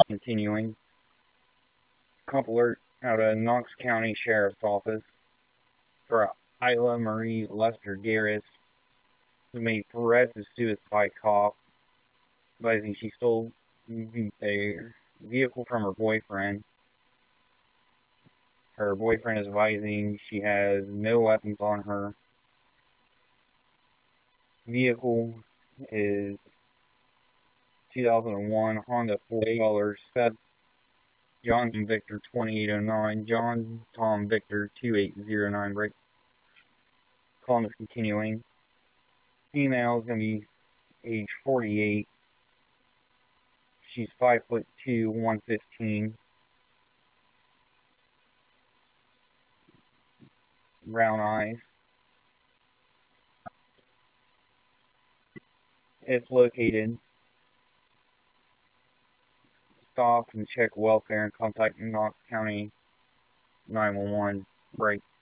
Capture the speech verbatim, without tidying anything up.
continuing. Couple alert out of Knox County Sheriff's Office for Isla Marie Lester Garris, who made threats of suicide cop, advising she stole a vehicle from her boyfriend. Her boyfriend is advising she has no weapons on her. Vehicle is two thousand one Honda four color sped. John Victor twenty-eight oh nine, John Tom Victor two eight zero nine, break. Calling is continuing. Female is going to be age forty-eight. She's five foot two, one fifteen. Brown eyes. If located, stop and check welfare and contact Knox County nine one one, break.